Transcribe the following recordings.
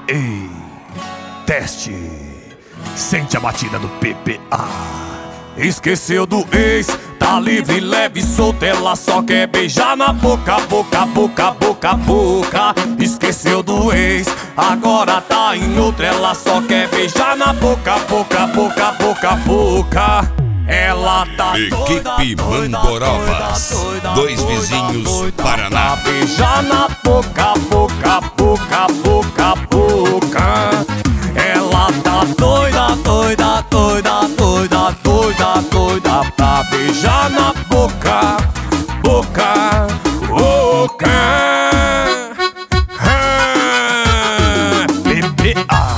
Ei, teste. Sente a batida do PPA. Esqueceu do ex, tá livre, leve, solta. Ela só quer beijar na boca, boca, boca, boca, boca. Esqueceu do ex, agora tá em outra. Ela só quer beijar na boca, boca, boca, boca, boca. Ela tá doida, Equipe Mandorovas, dois vizinhos, Paraná. Beijar na boca, boca, boca, boca, boca. Ela tá doida, doida, doida, doida, doida, doida pra beijar na boca, boca, boca. PPA.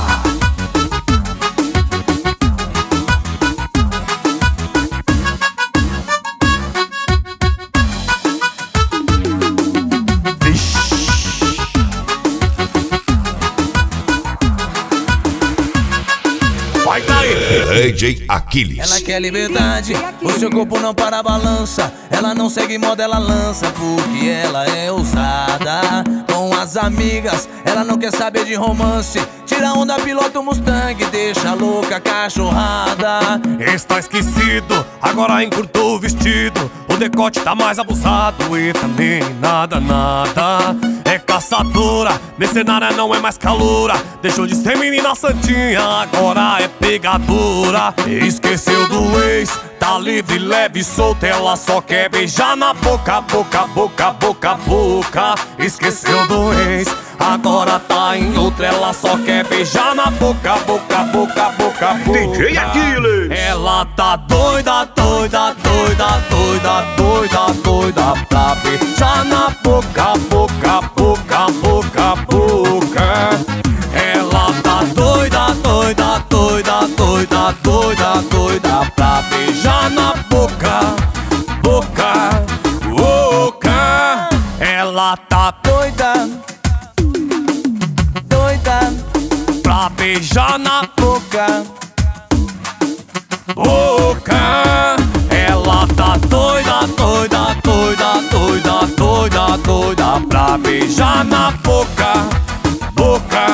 DJ Aquiles. Ela quer liberdade, o seu corpo não para a balança. Ela não segue moda, ela lança, porque ela é ousada. Com as amigas, ela não quer saber de romance. Tira onda, pilota o Mustang, deixa louca a cachorrada. Está esquecido, agora encurtou o vestido. O decote tá mais abusado e também nada, nada. É caçadora, mercenária, não é mais caloura. Deixou de ser menina santinha, agora é pegadora. Esqueceu do ex, tá livre, leve, solta. Ela só quer beijar na boca, boca, boca, boca, boca. Esqueceu do ex, agora tá em outra. Ela só quer beijar na boca, boca, boca, boca, boca. DJ Aquiles. Ela tá doida, doida, doida, doida, doida, doida pra beijar na boca, boca, boca, boca, boca. Ela tá doida, doida, doida, doida, doida, doida pra beijar na boca, boca, boca. Ela tá Doida, doida, pra beijar na boca. boca. Ela tá doida, doida, doida, doida, doida, doida pra beijar na boca, boca,